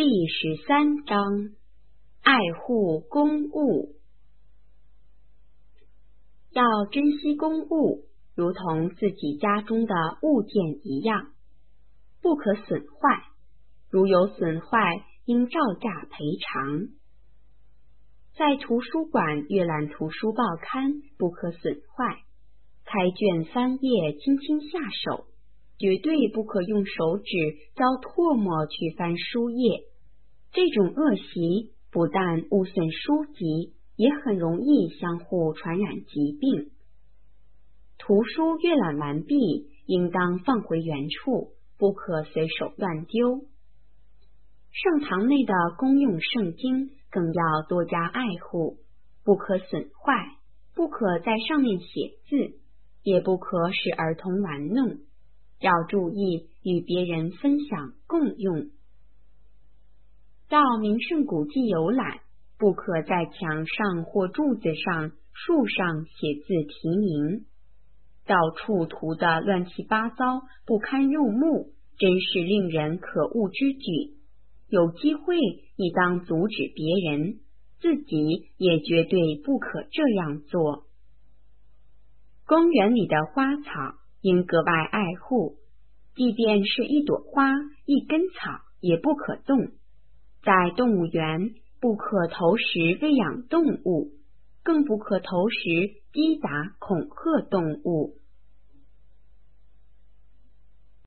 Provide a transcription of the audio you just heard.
第13章，爱护公物。要珍惜公物，如同自己家中的物件一样，不可损坏，如有损坏，应照价赔偿。在图书馆阅览图书报刊，不可损坏，开卷翻页轻轻下手，绝对不可用手指遭唾沫去翻书页。这种恶习不但误损书籍，也很容易相互传染疾病。图书阅览完毕，应当放回原处，不可随手乱丢。圣堂内的公用圣经更要多加爱护，不可损坏，不可在上面写字，也不可使儿童玩弄，要注意与别人分享共用。到名胜古迹游览，不可在墙上或柱子上、树上写字题名，到处涂得乱七八糟，不堪入目，真是令人可恶之举。有机会亦当阻止别人，自己也绝对不可这样做。公园里的花草应格外爱护，即便是一朵花、一根草也不可动。在动物园，不可投食喂养动物，更不可投食击打恐吓动物。